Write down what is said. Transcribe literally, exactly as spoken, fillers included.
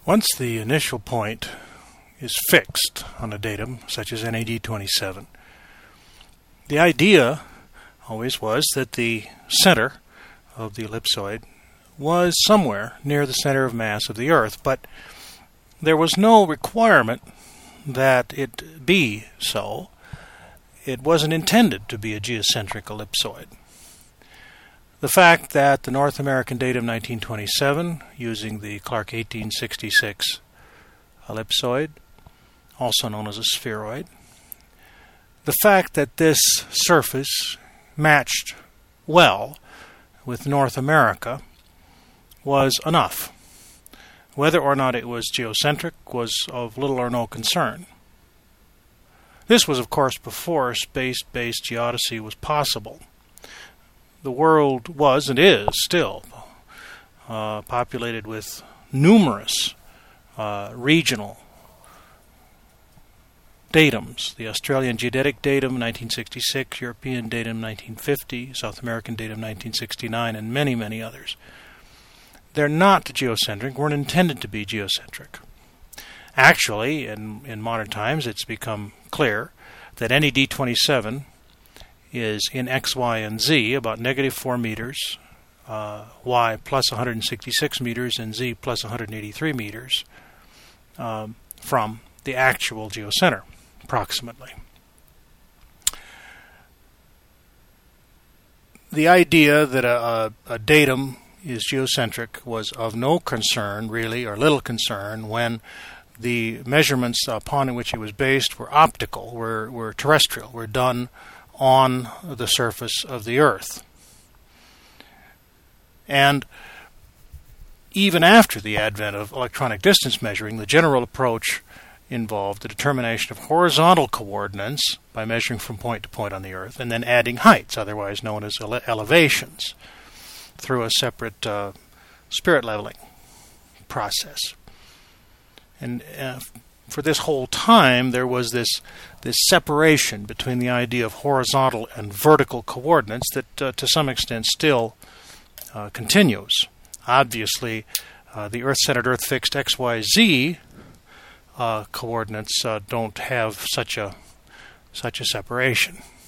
Once the initial point is fixed on a datum, such as N A D twenty-seven, the idea always was that the center of the ellipsoid was somewhere near the center of mass of the Earth, but there was no requirement that it be so. It wasn't intended to be a geocentric ellipsoid. The fact that the North American datum nineteen twenty-seven, using the Clark eighteen sixty-six ellipsoid, also known as a spheroid, the fact that this surface matched well with North America was enough. Whether or not it was geocentric was of little or no concern. This was, of course, before space-based geodesy was possible. The world was, and is still, uh, populated with numerous uh, regional datums. The Australian Geodetic Datum nineteen sixty-six, European Datum nineteen fifty, South American Datum nineteen sixty-nine, and many, many others. They're not geocentric, weren't intended to be geocentric. Actually, in, in modern times, it's become clear that N A D twenty-seven is in X, Y, and Z about negative four meters, uh, Y plus one hundred sixty-six meters, and Z plus one hundred eighty-three meters um, from the actual geocenter, approximately. The idea that a, a, a datum is geocentric was of no concern, really, or little concern, when the measurements upon which it was based were optical, were, were terrestrial, were done on the surface of the Earth. And even after the advent of electronic distance measuring, the general approach involved the determination of horizontal coordinates by measuring from point to point on the Earth, and then adding heights, otherwise known as ele- elevations, through a separate uh, spirit leveling process. And uh, for this whole time, there was this this separation between the idea of horizontal and vertical coordinates that, uh, to some extent, still uh, continues. Obviously, uh, the Earth-centered, Earth-fixed X Y Z uh, coordinates uh, don't have such a such a separation.